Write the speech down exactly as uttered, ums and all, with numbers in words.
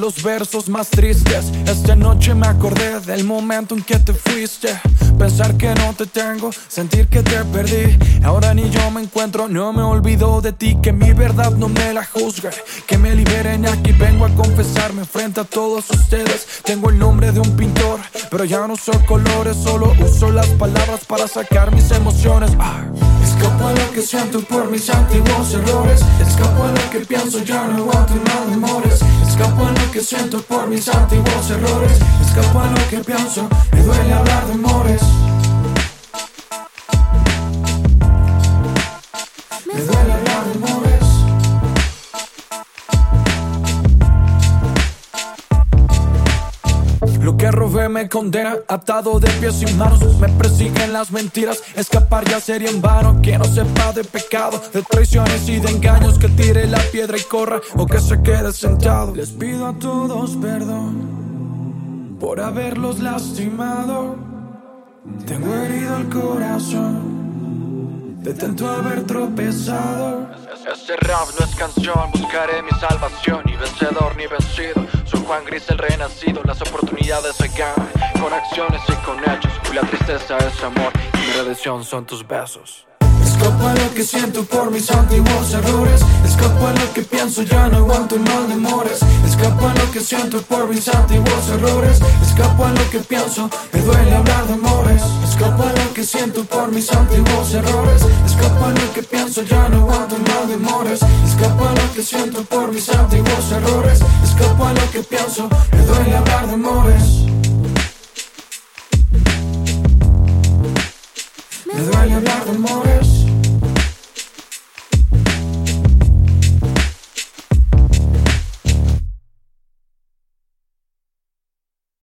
los versos más tristes. Esta noche me acordé del momento en que te fuiste. Pensar que no te tengo, sentir que te perdí. Ahora ni yo me encuentro, no me olvido de ti. Que mi verdad no me la juzgue, que me liberen aquí. Vengo a confesarme frente a todos ustedes. Tengo el nombre de un pintor, pero ya no uso colores. Solo uso las palabras para sacar mis emociones. ah. Escapo a lo que siento por mis antiguos errores. Escapo a lo que pienso, ya no aguanto más demores. Escapo a lo que siento por mis antiguos errores. Escapo a lo que pienso, me duele hablar de amores. Me duele hablar de amores. Lo que robé me condena, atado de pies y manos. Me persiguen las mentiras, escapar ya sería en vano. Que no sepa de pecado, de traiciones y de engaños. Que tire la piedra y corra, o que se quede sentado. Les pido a todos perdón por haberlos lastimado. Tengo herido el corazón de tanto haber tropezado. Este rap no es canción, buscaré mi salvación. Ni vencedor ni vencido, soy Juan Gris el renacido. Las oportunidades se ganan con acciones y con hechos. Y la tristeza es amor y mi redención son tus besos. Escapo a lo que siento por mis antiguos errores. Escapo a lo que pienso, ya no aguanto más demores. Escapo a lo que siento por mis antiguos errores. Escapo a lo que pienso, me duele hablar de amores. Escapo a lo que siento por mis antiguos errores. Escapo a lo que pienso, ya no aguanto más demores. Escapo a lo que siento por mis antiguos errores. Escapo a lo que pienso, me duele hablar de amores. Me duele hablar de amores.